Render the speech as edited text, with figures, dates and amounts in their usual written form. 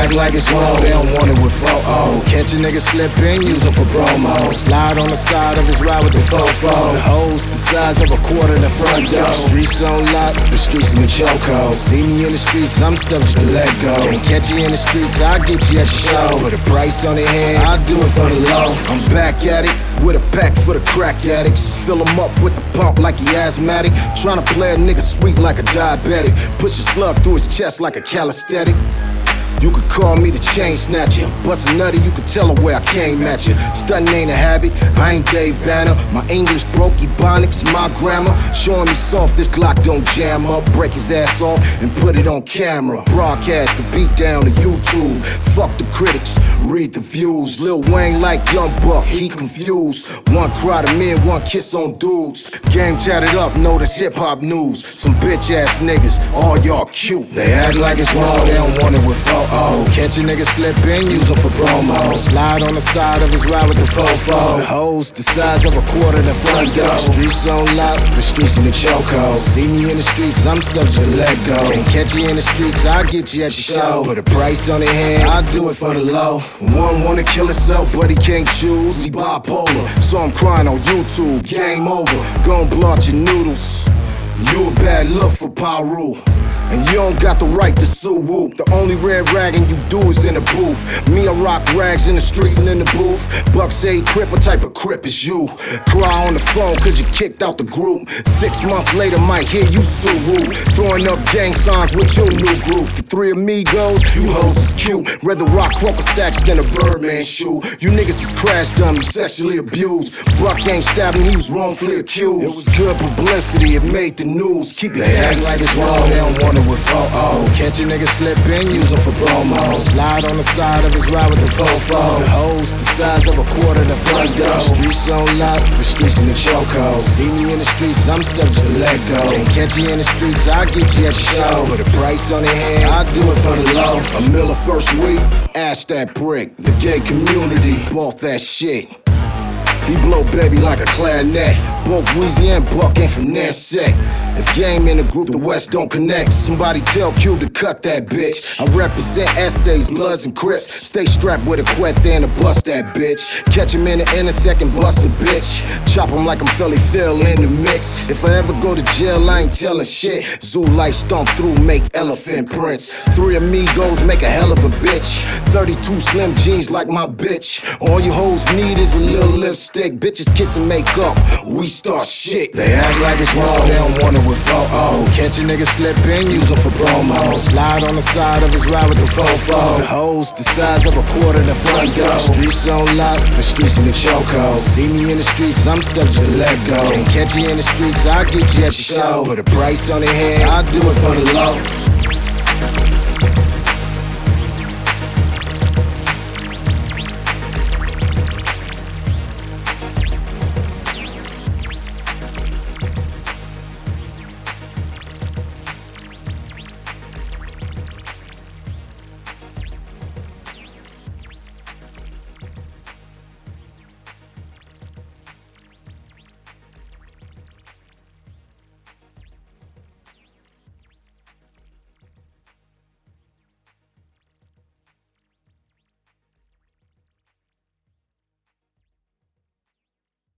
act like it's wrong, they don't want it with photo. Catch a nigga slipping, use him for promo. Slide on the side of his ride with the fofo. The hoes the size of a quarter in the front door. The streets on lock, the streets in the chokehold. See me in the streets, I'm subject to let go. Can't catch you in the streets, I'll get you at the show. With a price on the hand, I'll do it for the low. I'm back at it, with a pack for the crack addicts. Fill him up with the pump like he asthmatic. Tryna play a nigga sweet like a diabetic. Push a slug through his chest like a calisthenic. You could call me the chain snatcher. Bust a nutty, you could tell her where I came at you. Stunting ain't a habit, I ain't Dave Banner. My English broke, Ebonics, my grammar. Showing me soft, this Glock don't jam up. Break his ass off and put it on camera. Broadcast the beat down to YouTube. Fuck the critics, read the views. Lil Wayne like Young Buck, he confused. One cry to men, one kiss on dudes. Game tatted up, notice hip-hop news. Some bitch ass niggas, all y'all cute. They act like it's wrong, they don't want it with photo. Catch a nigga slipping, use him for promo. Slide on the side of his ride with the fofo. The hoes the size of a quarter in the front door. The streets on lock, the streets in the chokehold. See me in the streets, I'm subject to let go. Can't catch you in the streets, I'll get you at the show. Put a price on the hand, I'll do it for the low. One wanna kill himself, but he can't choose. He bipolar, so I'm crying on YouTube. Game over, gon' blow out your noodles. You a bad look for Paru. And you don't got the right to sue whoop. The only red ragging you do is in the booth. Me, I rock rags in the streets and in the booth. Buck say crip, what type of crip is you? Cry on the phone cause you kicked out the group. 6 months later, might hear you sue whoop. Throwing up gang signs with your new group. The three amigos, you hoes is cute. Rather rock crumple sacks than a Birdman shoe. You niggas is crash dummies, sexually abused. Buck ain't stabbing, he was wrongfully accused. It was good publicity, it made the news. Keep it act like it's wrong, they don't want it with photo. Catch a nigga slipping, use him for promo. Slide on the side of his ride with the fofo. The hoes the size of a quarter in the front door. The streets on lock, the streets in the chokehold. See me in the streets, I'm subject to let go. Can't catch you in the streets, I'll get you at the show. Put a price on the hand, I'll do it for the low. A Miller first week, ash that brick. The gay community bought that shit. He blow baby like a clarinet. Both Weezy and Buck ain't finesse. If game in the group, the West don't connect. Somebody tell Q to cut that bitch. I represent essays, Bloods and Crips. Stay strapped with a quet and to bust that bitch. Catch him in the intersect and bust a bitch. Chop him like I'm Philly Phil in the mix. If I ever go to jail, I ain't telling shit. Zoo life stomp through, make elephant prints. Three amigos make a hell of a bitch. 32 slim jeans like my bitch. All you hoes need is a little lipstick. Bitches kiss and make up, we start shit. They act like it's wrong, they don't want it with photo. Catch a nigga slipping, use him for promo. Slide on the side of his ride with the fofo. The hoes the size of a quarter in the front door. The streets on lock, the streets in the chokehold. See me in the streets, I'm subject to let go. Can't catch you in the streets, I'll get you at the show. Put a price on the hand, I'll do it for the low.